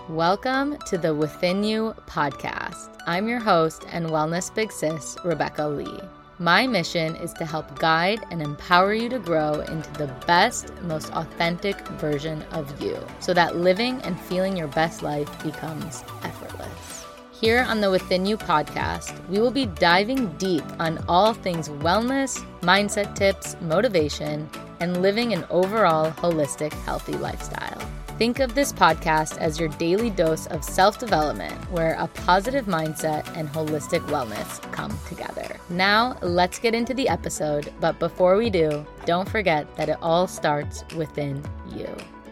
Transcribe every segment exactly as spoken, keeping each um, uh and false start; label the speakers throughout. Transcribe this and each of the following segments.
Speaker 1: Welcome to the Within You podcast. I'm your host and wellness big sis, Rebecca Lee. My mission is to help guide and empower you to grow into the best, most authentic version of you so that living and feeling your best life becomes effortless. Here on the Within You podcast, we will be diving deep on all things wellness, mindset tips, motivation, and living an overall holistic, healthy lifestyle. Think of this podcast as your daily dose of self-development, where a positive mindset and holistic wellness come together. Now, let's get into the episode, but before we do, don't forget that it all starts within you.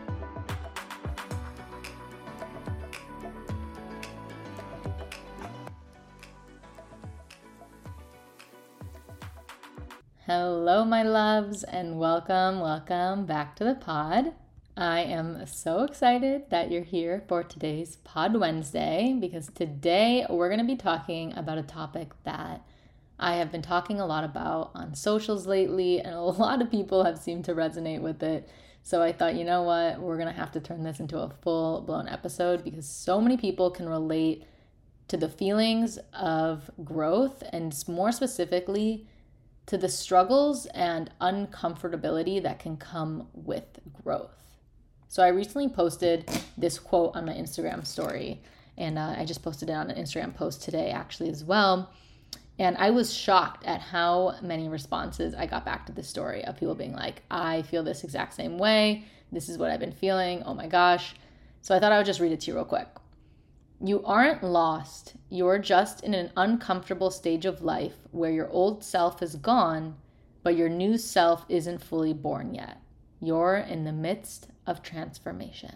Speaker 1: Hello, my loves, and welcome, welcome back to the pod. I am so excited that you're here for today's Pod Wednesday, because today we're going to be talking about a topic that I have been talking a lot about on socials lately, and a lot of people have seemed to resonate with it. So I thought, you know what, we're going to have to turn this into a full-blown episode because so many people can relate to the feelings of growth, and more specifically to the struggles and uncomfortability that can come with growth. So I recently posted this quote on my Instagram story, and uh, I just posted it on an Instagram post today actually as well. And I was shocked at how many responses I got back to this story of people being like, I feel this exact same way. This is what I've been feeling. Oh my gosh. So I thought I would just read it to you real quick. You aren't lost. You're just in an uncomfortable stage of life where your old self is gone, but your new self isn't fully born yet. You're in the midst of transformation.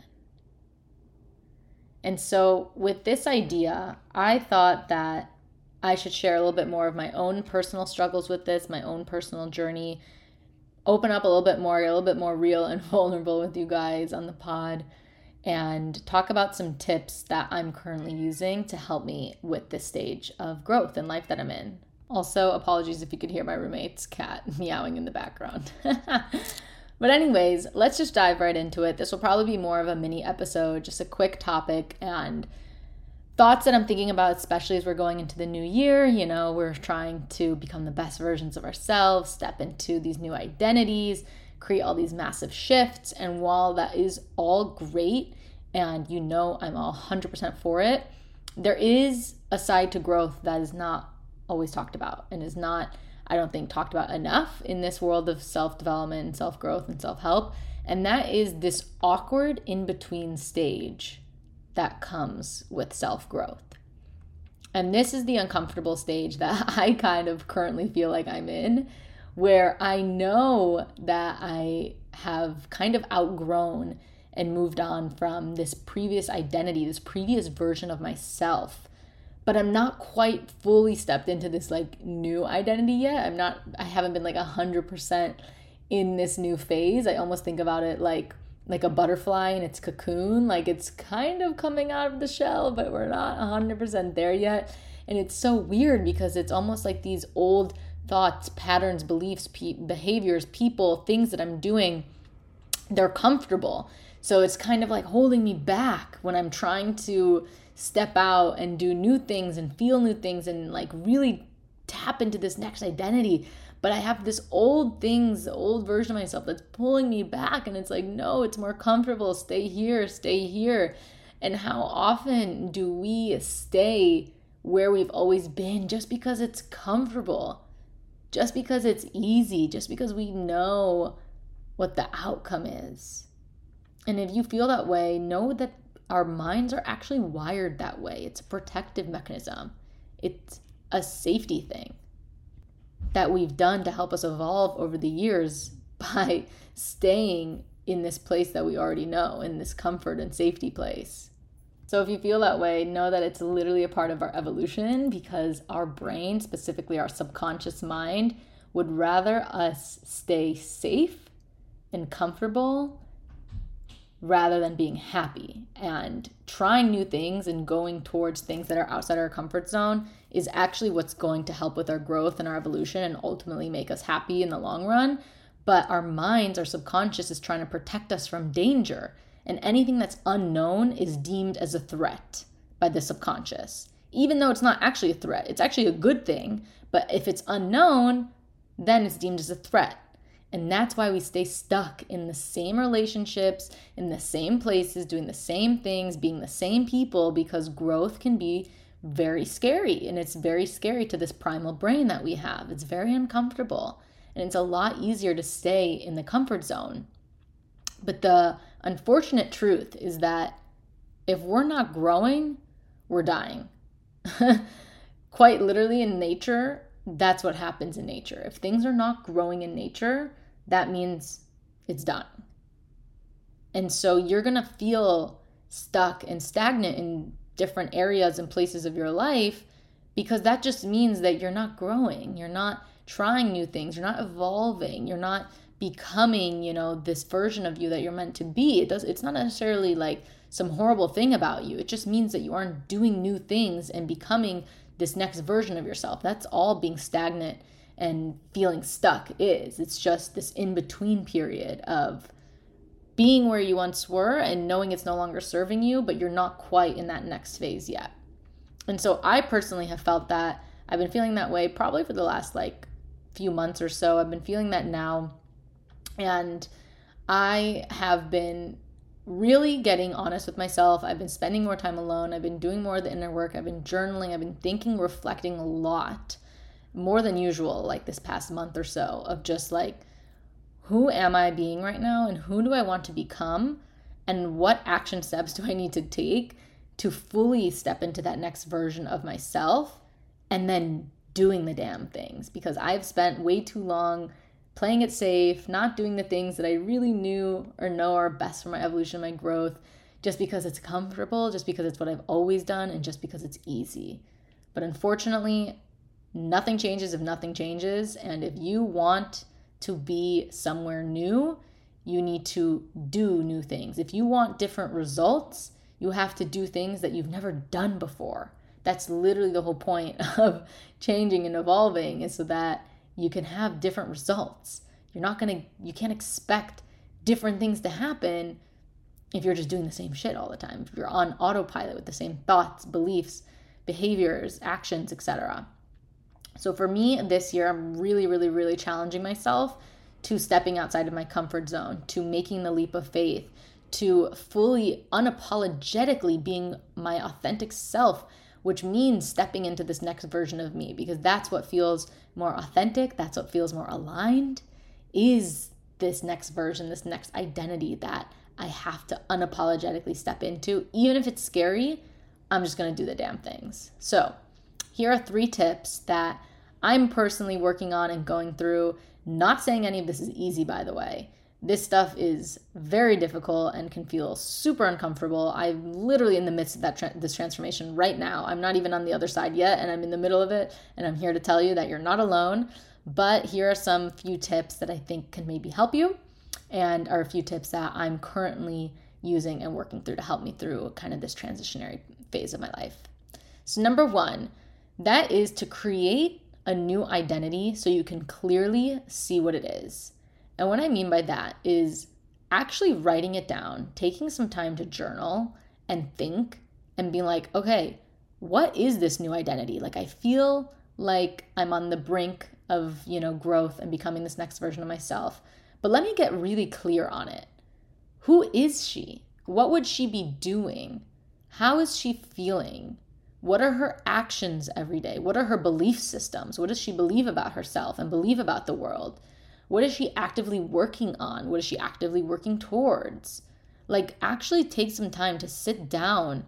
Speaker 1: And so with this idea, I thought that I should share a little bit more of my own personal struggles with this, my own personal journey, open up a little bit more, a little bit more real and vulnerable with you guys on the pod, and talk about some tips that I'm currently using to help me with this stage of growth in life that I'm in. Also, apologies if you could hear my roommate's cat meowing in the background. But anyways, let's just dive right into it. This will probably be more of a mini episode, just a quick topic and thoughts that I'm thinking about, especially as we're going into the new year. You know, we're trying to become the best versions of ourselves, step into these new identities, create all these massive shifts. And while that is all great, and you know I'm all one hundred percent for it, there is a side to growth that is not always talked about and is not, I don't think, talked about enough in this world of self-development and self-growth and self-help. And that is this awkward in-between stage that comes with self-growth. And this is the uncomfortable stage that I kind of currently feel like I'm in, where I know that I have kind of outgrown and moved on from this previous identity, this previous version of myself. But I'm not quite fully stepped into this like new identity yet. I'm not, I haven't been like a hundred percent in this new phase. I almost think about it like, like a butterfly in its cocoon. Like it's kind of coming out of the shell, but we're not a hundred percent there yet. And it's so weird because it's almost like these old thoughts, patterns, beliefs, pe- behaviors, people, things that I'm doing, they're comfortable. So it's kind of like holding me back when I'm trying to step out and do new things and feel new things and like really tap into this next identity. But I have this old things, the old version of myself that's pulling me back. And it's like, no, it's more comfortable. Stay here, stay here. And how often do we stay where we've always been just because it's comfortable, just because it's easy, just because we know what the outcome is? And if you feel that way, know that our minds are actually wired that way. It's a protective mechanism. It's a safety thing that we've done to help us evolve over the years by staying in this place that we already know, in this comfort and safety place. So if you feel that way, know that it's literally a part of our evolution, because our brain, specifically our subconscious mind, would rather us stay safe and comfortable rather than being happy. And trying new things and going towards things that are outside our comfort zone is actually what's going to help with our growth and our evolution and ultimately make us happy in the long run. But our minds, our subconscious is trying to protect us from danger. And anything that's unknown is deemed as a threat by the subconscious, even though it's not actually a threat. It's actually a good thing. But if it's unknown, then it's deemed as a threat. And that's why we stay stuck in the same relationships, in the same places, doing the same things, being the same people, because growth can be very scary. And it's very scary to this primal brain that we have. It's very uncomfortable. And it's a lot easier to stay in the comfort zone. But the unfortunate truth is that if we're not growing, we're dying. Quite literally in nature, that's what happens in nature. If things are not growing in nature, that means it's done. And so you're going to feel stuck and stagnant in different areas and places of your life, because that just means that you're not growing. You're not trying new things. You're not evolving. You're not becoming, you know, this version of you that you're meant to be. It does, it's not necessarily like some horrible thing about you. It just means that you aren't doing new things and becoming this next version of yourself. That's all being stagnant and feeling stuck is. It's just this in-between period of being where you once were and knowing it's no longer serving you, but you're not quite in that next phase yet. And so I personally have felt that. I've been feeling that way probably for the last like few months or so. I've been feeling that now. And I have been really getting honest with myself. I've been spending more time alone. I've been doing more of the inner work. I've been journaling. I've been thinking, reflecting a lot, more than usual, like this past month or so, of just like, who am I being right now, and who do I want to become, and what action steps do I need to take to fully step into that next version of myself, and then doing the damn things, because I've spent way too long playing it safe, not doing the things that I really knew or know are best for my evolution, my growth, just because it's comfortable, just because it's what I've always done, and just because it's easy. But unfortunately, nothing changes if nothing changes. And if you want to be somewhere new, you need to do new things. If you want different results, you have to do things that you've never done before. That's literally the whole point of changing and evolving, is so that you can have different results. You're not going to, you can't expect different things to happen if you're just doing the same shit all the time. If you're on autopilot with the same thoughts, beliefs, behaviors, actions, et cetera. So for me this year, I'm really, really, really challenging myself to stepping outside of my comfort zone, to making the leap of faith, to fully, unapologetically being my authentic self, which means stepping into this next version of me, because that's what feels more authentic. That's what feels more aligned, is this next version, this next identity that I have to unapologetically step into. Even if it's scary, I'm just going to do the damn things. So here are three tips that I'm personally working on and going through. Not saying any of this is easy, by the way. This stuff is very difficult and can feel super uncomfortable. I'm literally in the midst of that tra- this transformation right now. I'm not even on the other side yet, and I'm in the middle of it, and I'm here to tell you that you're not alone. But here are some few tips that I think can maybe help you, and are a few tips that I'm currently using and working through to help me through kind of this transitionary phase of my life. So number one, that is to create a new identity so you can clearly see what it is. And what I mean by that is actually writing it down, taking some time to journal and think and being like, okay, what is this new identity? Like, I feel like I'm on the brink of, you know, growth and becoming this next version of myself. But let me get really clear on it. Who is she? What would she be doing? How is she feeling? What are her actions every day? What are her belief systems? What does she believe about herself and believe about the world? What is she actively working on? What is she actively working towards? Like, actually take some time to sit down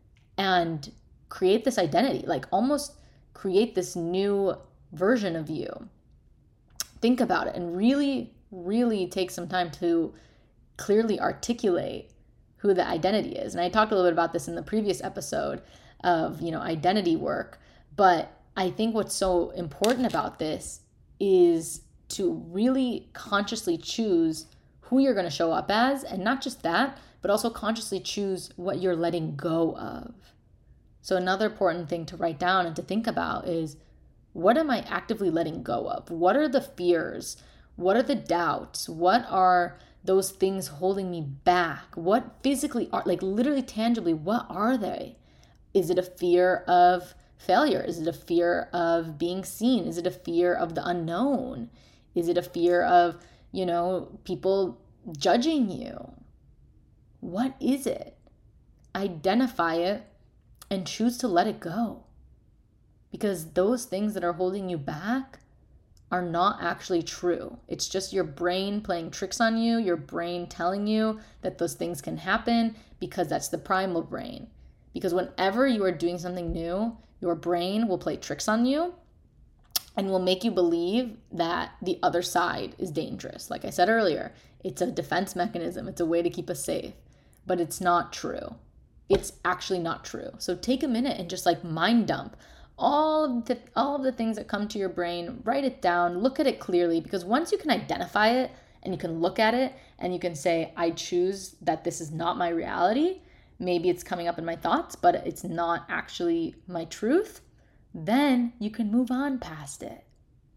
Speaker 1: and create this identity, like almost create this new version of you. Think about it and really, really take some time to clearly articulate who the identity is. And I talked a little bit about this in the previous episode of, you know, identity work. But I think what's so important about this is to really consciously choose who you're going to show up as, and not just that, but also consciously choose what you're letting go of. So another important thing to write down and to think about is, what am I actively letting go of? What are the fears? What are the doubts? What are those things holding me back? What physically are, like literally tangibly, what are they? Is it a fear of failure? Is it a fear of being seen? Is it a fear of the unknown? Is it a fear of, you know, people judging you? What is it? Identify it and choose to let it go. Because those things that are holding you back are not actually true. It's just your brain playing tricks on you, your brain telling you that those things can happen because that's the primal brain. Because whenever you are doing something new, your brain will play tricks on you and will make you believe that the other side is dangerous. Like I said earlier, it's a defense mechanism. It's a way to keep us safe, but it's not true. It's actually not true. So take a minute and just like mind dump all of the all of the things that come to your brain, write it down, look at it clearly, because once you can identify it and you can look at it and you can say, I choose that this is not my reality. Maybe it's coming up in my thoughts, but it's not actually my truth. Then you can move on past it.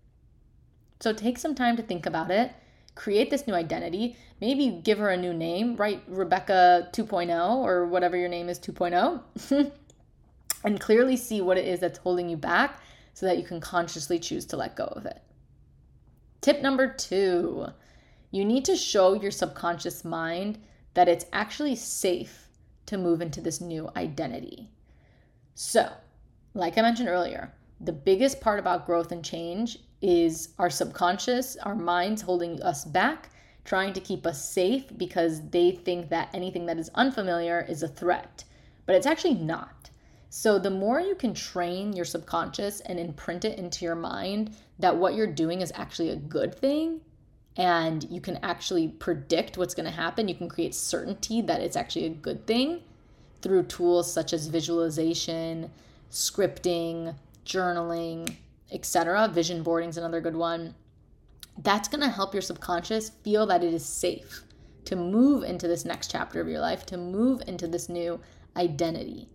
Speaker 1: So take some time to think about it. Create this new identity. Maybe give her a new name. Write Rebecca two point oh or whatever your name is two point oh. And clearly see what it is that's holding you back so that you can consciously choose to let go of it. Tip number two, you need to show your subconscious mind that it's actually safe to move into this new identity. So, like I mentioned earlier, the biggest part about growth and change is our subconscious, our minds holding us back, trying to keep us safe because they think that anything that is unfamiliar is a threat. But it's actually not. So the more you can train your subconscious and imprint it into your mind that what you're doing is actually a good thing, and you can actually predict what's going to happen, you can create certainty that it's actually a good thing through tools such as visualization, scripting, journaling, et cetera. Vision boarding is another good one. That's going to help your subconscious feel that it is safe to move into this next chapter of your life, to move into this new identity.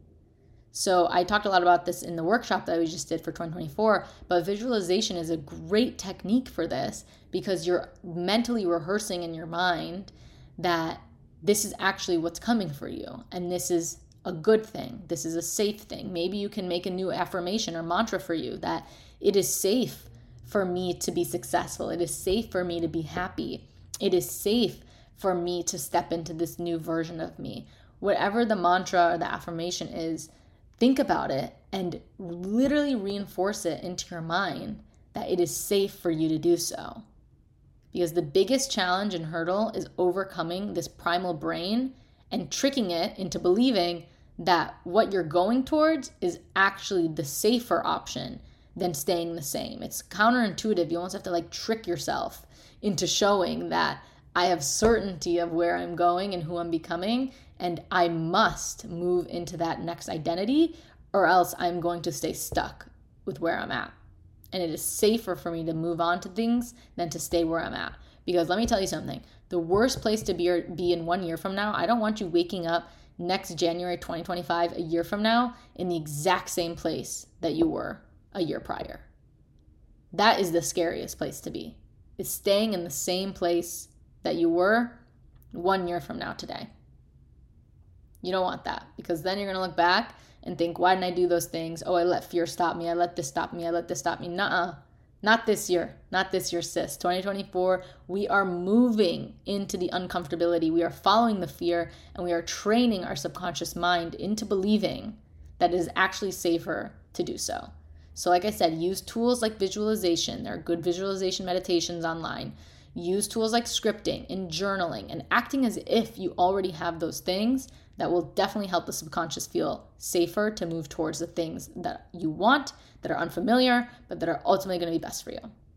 Speaker 1: So I talked a lot about this in the workshop that we just did for twenty twenty-four, but visualization is a great technique for this because you're mentally rehearsing in your mind that this is actually what's coming for you and this is a good thing. This is a safe thing. Maybe you can make a new affirmation or mantra for you that it is safe for me to be successful. It is safe for me to be happy. It is safe for me to step into this new version of me. Whatever the mantra or the affirmation is, think about it and literally reinforce it into your mind that it is safe for you to do so. Because the biggest challenge and hurdle is overcoming this primal brain and tricking it into believing that what you're going towards is actually the safer option than staying the same. It's counterintuitive. You almost have to like trick yourself into showing that I have certainty of where I'm going and who I'm becoming, and I must move into that next identity or else I'm going to stay stuck with where I'm at. And it is safer for me to move on to things than to stay where I'm at. Because let me tell you something, the worst place to be, be in one year from now, I don't want you waking up next January twenty twenty-five, a year from now, in the exact same place that you were a year prior. That is the scariest place to be, is staying in the same place that you were one year from now today. You don't want that, because then you're going to look back and think, why didn't I do those things? Oh, I let fear stop me. I let this stop me. I let this stop me. Nuh-uh. Not this year. Not this year, sis. twenty twenty-four, we are moving into the uncomfortability. We are following the fear, and we are training our subconscious mind into believing that it is actually safer to do so. So like I said, use tools like visualization. There are good visualization meditations online. Use tools like scripting and journaling and acting as if you already have those things. That will definitely help the subconscious feel safer to move towards the things that you want, that are unfamiliar, but that are ultimately going to be best for you.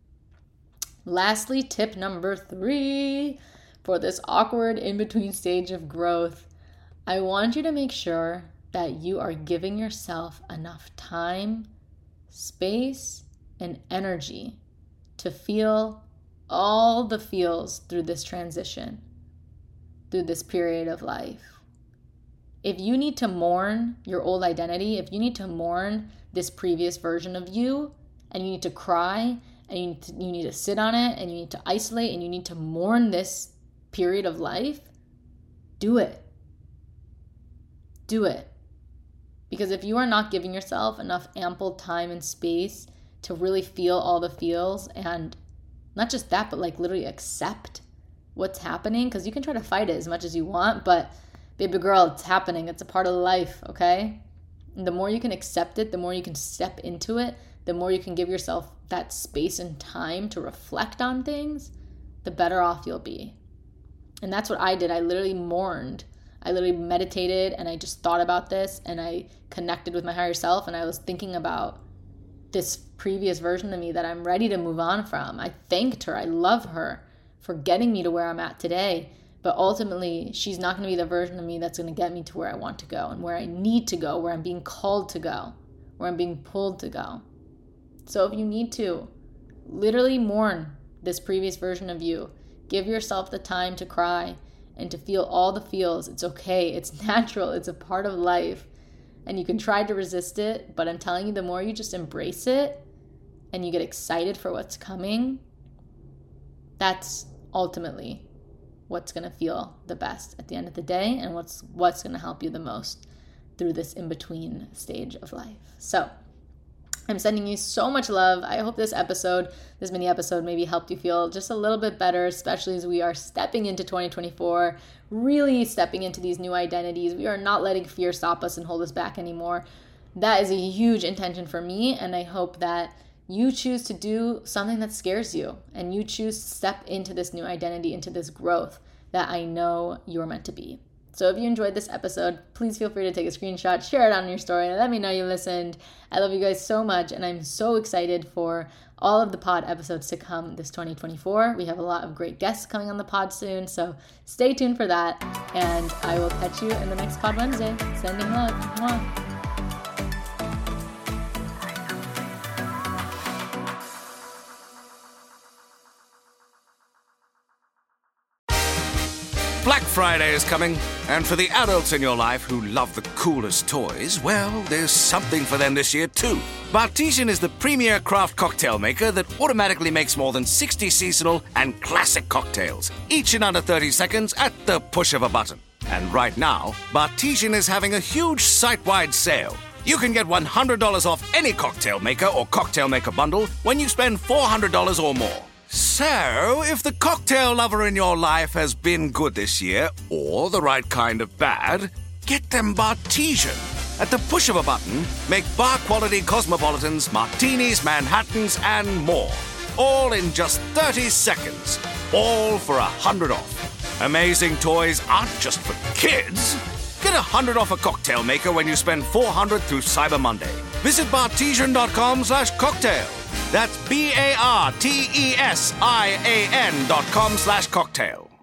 Speaker 1: Lastly, tip number three for this awkward in-between stage of growth, I want you to make sure that you are giving yourself enough time, space, and energy to feel all the feels through this transition, through this period of life. If you need to mourn your old identity, if you need to mourn this previous version of you, and you need to cry, and you need to, you need to sit on it, and you need to isolate, and you need to mourn this period of life, do it. Do it. Because if you are not giving yourself enough ample time and space to really feel all the feels, and not just that, but like literally accept what's happening, because you can try to fight it as much as you want, but baby girl, it's happening. It's a part of life, okay? And the more you can accept it, the more you can step into it, the more you can give yourself that space and time to reflect on things, the better off you'll be. And that's what I did. I literally mourned. I literally meditated and I just thought about this and I connected with my higher self and I was thinking about this previous version of me that I'm ready to move on from. I thanked her. I love her for getting me to where I'm at today. But ultimately, she's not going to be the version of me that's going to get me to where I want to go and where I need to go, where I'm being called to go, where I'm being pulled to go. So if you need to, literally mourn this previous version of you. Give yourself the time to cry and to feel all the feels. It's okay. It's natural. It's a part of life. And you can try to resist it, but I'm telling you, the more you just embrace it and you get excited for what's coming, that's ultimately what's going to feel the best at the end of the day and what's what's going to help you the most through this in-between stage of life. So I'm sending you so much love. I hope this episode, this mini episode maybe helped you feel just a little bit better, especially as we are stepping into twenty twenty-four, really stepping into these new identities. We are not letting fear stop us and hold us back anymore. That is a huge intention for me, and I hope that you choose to do something that scares you and you choose to step into this new identity, into this growth that I know you're meant to be. So if you enjoyed this episode, please feel free to take a screenshot, share it on your story, and let me know you listened. I love you guys so much, and I'm so excited for all of the pod episodes to come this twenty twenty-four. We have a lot of great guests coming on the pod soon, so stay tuned for that, and I will catch you in the next Pod Wednesday. Sending love. Mwah.
Speaker 2: Black Friday is coming, and for the adults in your life who love the coolest toys, well, there's something for them this year too. Bartesian is the premier craft cocktail maker that automatically makes more than sixty seasonal and classic cocktails, each in under thirty seconds at the push of a button. And right now, Bartesian is having a huge site-wide sale. You can get one hundred dollars off any cocktail maker or cocktail maker bundle when you spend four hundred dollars or more. So, if the cocktail lover in your life has been good this year, or the right kind of bad, get them Bartesian. At the push of a button, make bar-quality cosmopolitans, martinis, Manhattans, and more. All in just thirty seconds. All for one hundred off. Amazing toys aren't just for kids. Get one hundred off a cocktail maker when you spend four hundred through Cyber Monday. Visit bartesian.com slash cocktail. That's B-A-R-T-E-S-I-A-N dot com slash cocktail.